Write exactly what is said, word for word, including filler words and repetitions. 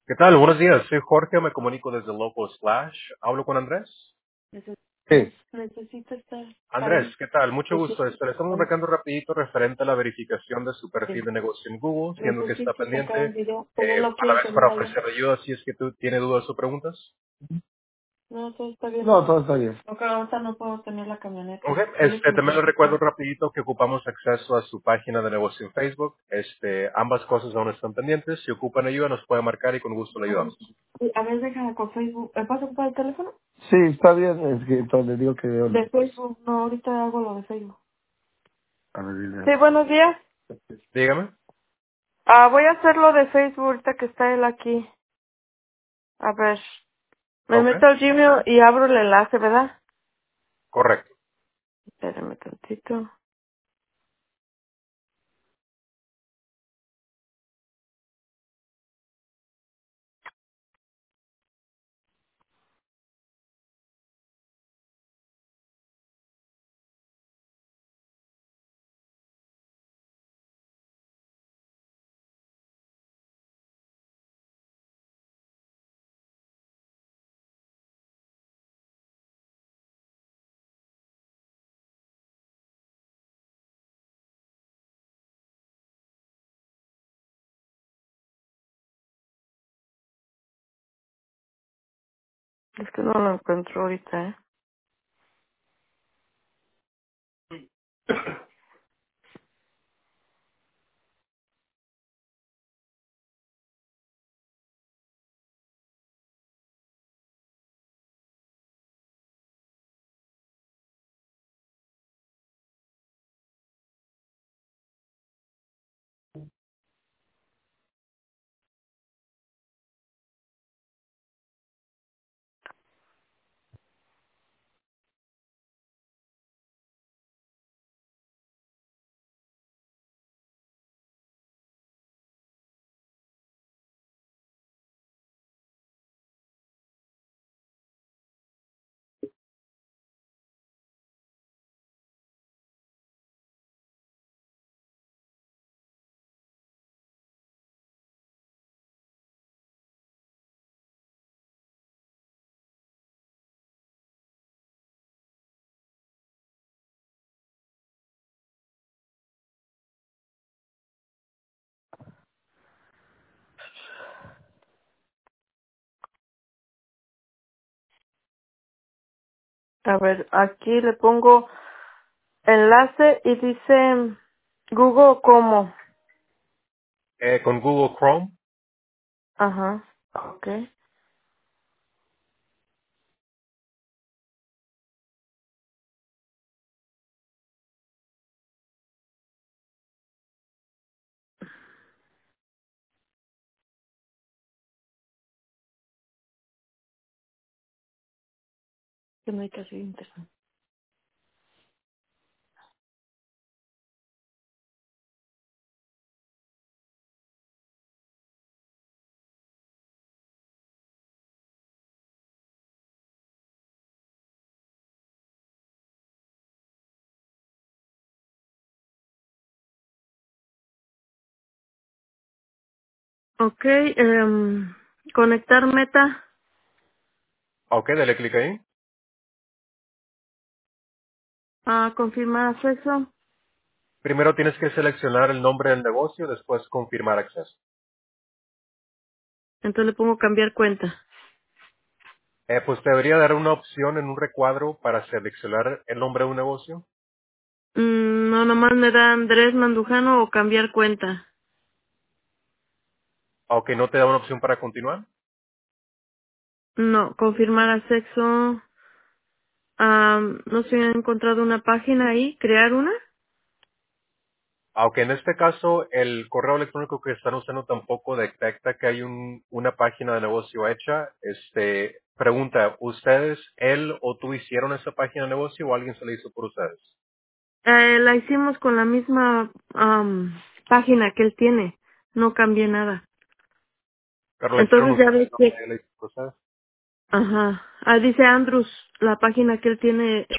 ¿Qué tal? Buenos días. Soy Jorge, me comunico desde Loco Slash. ¿Hablo con Andrés? Neces- Sí. Necesito estar Andrés, ahí. ¿qué tal? Mucho gusto. Necesito, Este, le estamos marcando rapidito referente a la verificación de su sí. perfil de negocio en Google, siendo que está Necesito sacar pendiente, el video, pero eh, no a la quiero vez que me para vaya. ofrecer ayuda si es que tú tienes dudas o preguntas. No, todo está bien. No, todo está bien. Porque ahorita no puedo tener la Ok, camioneta. Dile que este, me también le deje recuerdo estar. rapidito que ocupamos acceso a su página de negocio en Facebook. Este, ambas cosas aún están pendientes. Si ocupan ayuda nos puede marcar y con gusto le A ver, ayudamos. sí, a ver, déjame con Facebook. ¿Me puedes ocupar el teléfono? Sí, está bien, es que entonces le digo que... De Facebook. No, ahorita hago lo de Facebook. A ver, dile. Sí, buenos días. Dígame. Ah, voy a hacer lo de Facebook ahorita que está él aquí. A ver. Me Ok, meto al Gmail y abro el enlace, ¿verdad? correcto. Espérame tantito. Es que no lo encuentro ahorita, ¿eh? A ver, aquí le pongo enlace y dice Google como. Eh, con Google Chrome. Ajá. Ok. Que no hay casi internet. Ok. em, conectar meta. Ok, dale clic ahí. A confirmar acceso. Primero tienes que seleccionar el nombre del negocio, después confirmar acceso. Entonces le pongo cambiar cuenta. Eh, pues te debería dar una opción en un recuadro para seleccionar el nombre de un negocio. Mm, no, nomás me da Andrés Mandujano o cambiar cuenta. Aunque no te da una opción para continuar. No, confirmar acceso. Ah, no se ha encontrado una página ahí. ¿Crear una? Aunque en este caso el correo electrónico que están usando tampoco detecta que hay un, una página de negocio hecha. Este, pregunta, ¿ustedes, él o tú hicieron esa página de negocio o alguien se la hizo por ustedes? Eh, la hicimos con la misma am, página que él tiene. No cambié nada. Pero la hicieron Entonces ya ustedes, ves no que nadie la hizo por ustedes. ajá. Ah, dice Andrews, la página que él tiene